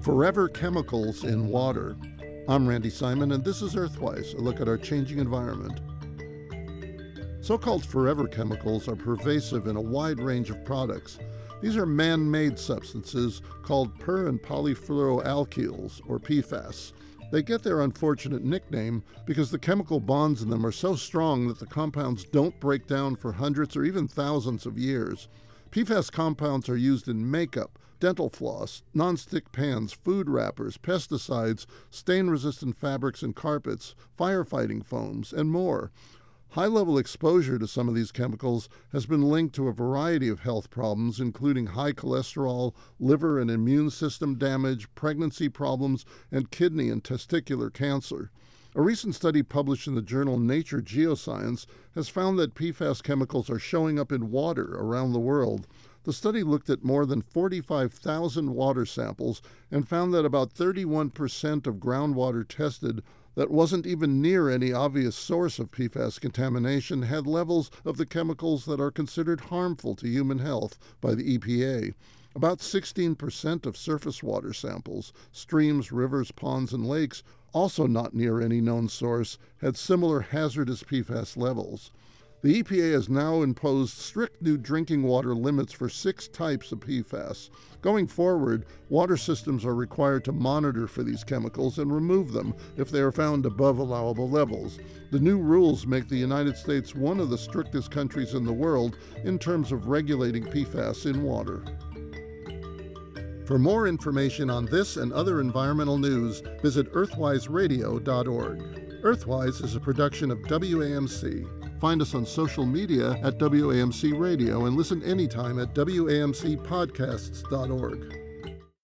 Forever chemicals in water. I'm Randy Simon, and this is Earthwise, a look at our changing environment. So-called forever chemicals are pervasive in a wide range of products. These are man-made substances called per- and polyfluoroalkyls, or PFAS. They get their unfortunate nickname because the chemical bonds in them are so strong that the compounds don't break down for hundreds or even thousands of years. PFAS compounds are used in makeup, dental floss, nonstick pans, food wrappers, pesticides, stain-resistant fabrics and carpets, firefighting foams, and more. High-level exposure to some of these chemicals has been linked to a variety of health problems, including high cholesterol, liver and immune system damage, pregnancy problems, and kidney and testicular cancer. A recent study published in the journal Nature Geoscience has found that PFAS chemicals are showing up in water around the world. The study looked at more than 45,000 water samples and found that about 31% of groundwater tested that wasn't even near any obvious source of PFAS contamination had levels of the chemicals that are considered harmful to human health by the EPA. About 16% of surface water samples, streams, rivers, ponds, and lakes, also not near any known source, had similar hazardous PFAS levels. The EPA has now imposed strict new drinking water limits for 6 types of PFAS. Going forward, water systems are required to monitor for these chemicals and remove them if they are found above allowable levels. The new rules make the United States one of the strictest countries in the world in terms of regulating PFAS in water. For more information on this and other environmental news, visit earthwiseradio.org. Earthwise is a production of WAMC. Find us on social media at WAMC Radio and listen anytime at WAMCpodcasts.org.